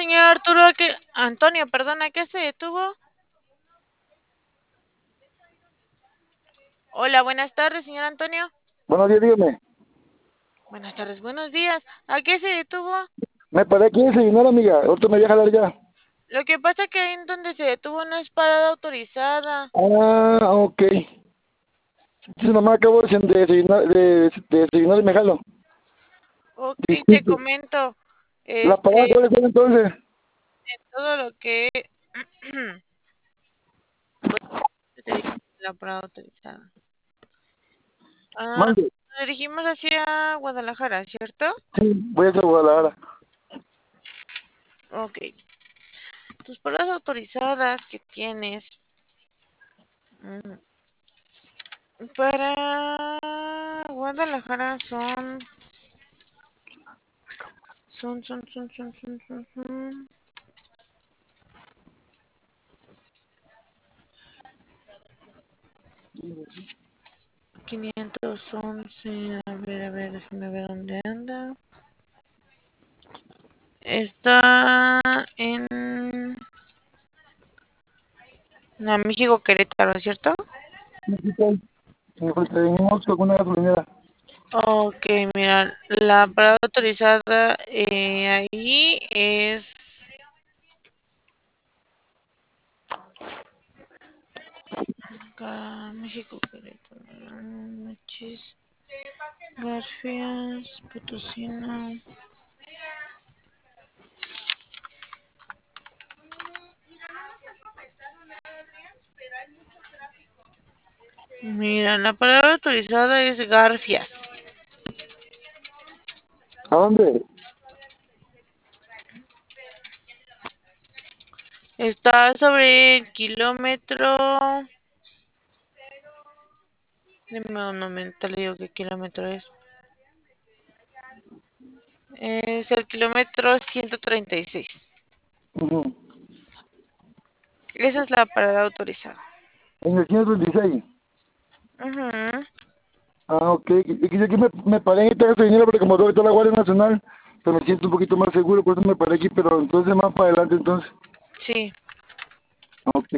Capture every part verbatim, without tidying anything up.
señor Arturo, ¿a qué? Antonio, perdona, ¿qué se detuvo? Hola, buenas tardes, señor Antonio. Buenos días, dígame. Buenas tardes, buenos días. ¿A qué se detuvo? Me paré aquí a desayunar, amiga. Ahorita me voy a jalar ya. Lo que pasa es que ahí en donde se detuvo no es parada autorizada. Ah, ok. Sí, mamá, acabo de de desayunar, de, de desayunar y me jalo. Ok, te Disculpe. comento. ¿La parada Este, cuál es entonces? todo lo que pues, te dije, la parada autorizada. Ah, Mande. nos dirigimos hacia Guadalajara, ¿cierto? Sí, voy a hacer Guadalajara. Ok. Tus paradas autorizadas que tienes. mm, Para Guadalajara son, son, son, son, son, son, son, son quinientos once. A ver, a ver, déjame ver dónde anda. Está en no, México Querétaro, ¿cierto? Sí, sí, sí. Tenemos alguna gasolinera. Ok, mira, la parada autorizada eh, ahí es acá, México Querétaro, Machis, Garfias, Potosino. Mira, la palabra autorizada es Garfias. ¿A dónde? Está sobre el kilómetro. Dime un momento, le digo qué kilómetro es. Es el kilómetro ciento treinta y seis. Ujú. Esa es la parada autorizada. En el ciento treinta y seis. Ujú. Ah, ok. Y y aquí me, me paré en esta gasolinera porque como tengo que estar la Guardia Nacional, pues me siento un poquito más seguro, por eso me paré aquí, pero entonces más para adelante, entonces. Sí. Ok.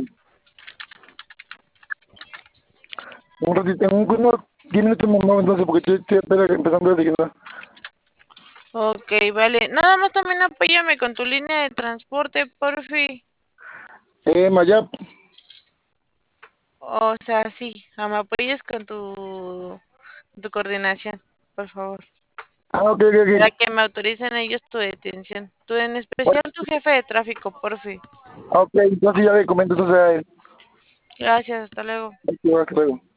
Un ratito, en un- unos diez minutos más, no, entonces, porque estoy, estoy apenas empezando a desayunar. Ok, vale. Nada más también apóyame con tu línea de transporte, porfi. Eh, Mayap. O sea, sí, ah, me apoyes con tu, tu coordinación, por favor. Ah, ok, ok, Para ok. que me autoricen ellos tu detención. Tú, en Bueno, especial tu jefe de tráfico, porfi. ah, ok, entonces ya le comento entonces a él. Gracias, hasta luego. Ok, hasta luego.